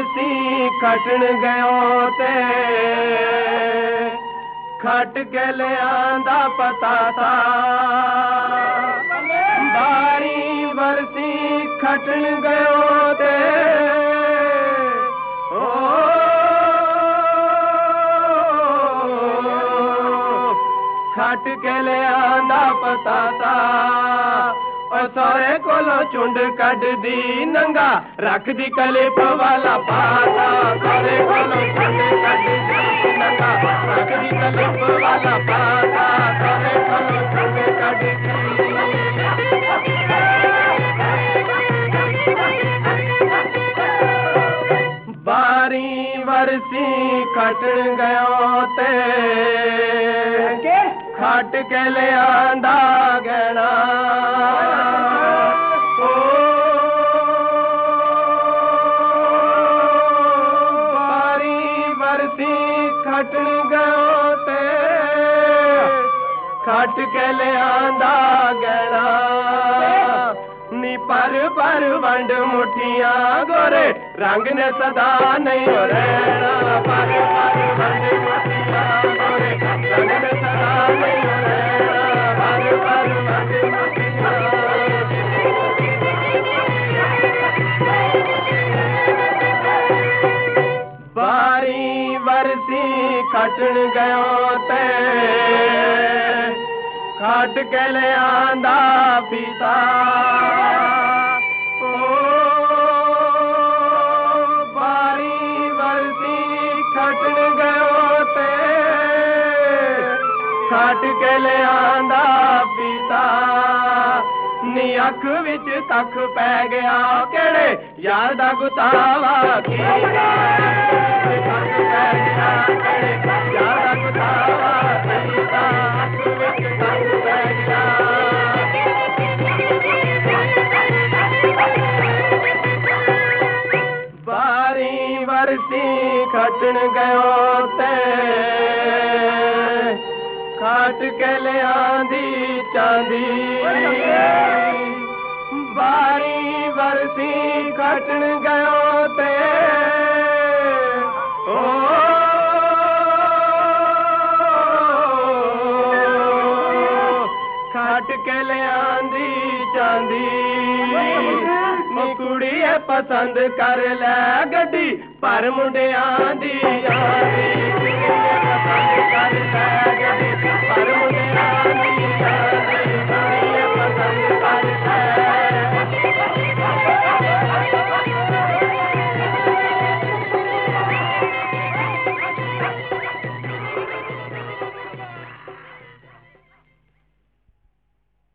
वरसी खटन गयो ते खट के ले आंदा पता था बारी वरसी खटन गयो ते खट के ले आंदा पता था सारे कोलो चुंड कट दी नंगा रख दी कलिप वाला पाता सारे कोलो चुंड कट दी नंगा रख दी कलिप वाला पाता सारे कोलो चुंड कट दी बारी वरसी खटन गयो ते खट के ले आंदा गहना बारी वरसी खटन गयो ते खट के ले आंदा गहना नी पर वंड मुठियां गोरे रंग ने सदा नहीं हो रहना पर वंड मुठियां गोरे रंग ने सदा नहीं हो रहना पर वंड मुठियां बारी वरसी खटन गयो ते खट के ले आंदा पिता बारी वरसी खटन गयो ते खट के ले आंदा पिता नी अख विच तख पै गया केड़े यार दा गुतावा कीता तख पै गया केड़े यार दा गुतावा कीता अख विच तख पै गया बारी वरसी खटन गयो ते खट के ले आंदी चांदी बारी वरसी खटन गयो ते खट के ले आंदी चांदी कुड़ी पसंद कर लै गड्डी पर मुंडियां दी आंदी